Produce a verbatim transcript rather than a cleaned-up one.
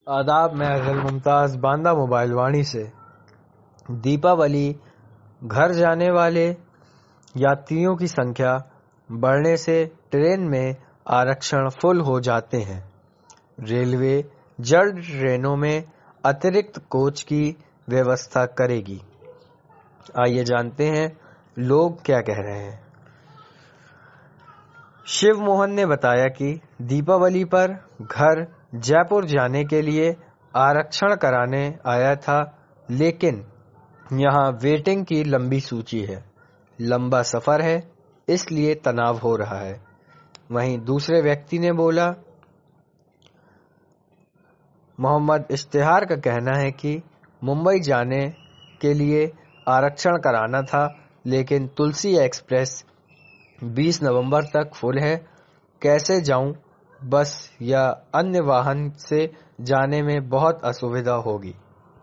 आदाब, मैं अज़ल मुमताज़ बांदा मोबाइल वाणी से। दीपावली घर जाने वाले यात्रियों की संख्या बढ़ने से ट्रेन में आरक्षण फुल हो जाते हैं। रेलवे जल्द ट्रेनों में अतिरिक्त कोच की व्यवस्था करेगी। आइए जानते हैं लोग क्या कह रहे हैं। शिव मोहन ने बताया कि दीपावली पर घर जयपुर जाने के लिए आरक्षण कराने आया था, लेकिन यहाँ वेटिंग की लंबी सूची है। लंबा सफर है, इसलिए तनाव हो रहा है। वहीं दूसरे व्यक्ति ने बोला, मोहम्मद इश्तिहार का कहना है कि मुंबई जाने के लिए आरक्षण कराना था, लेकिन तुलसी एक्सप्रेस बीस नवंबर तक फुल है। कैसे जाऊं? बस या अन्य वाहन से जाने में बहुत असुविधा होगी।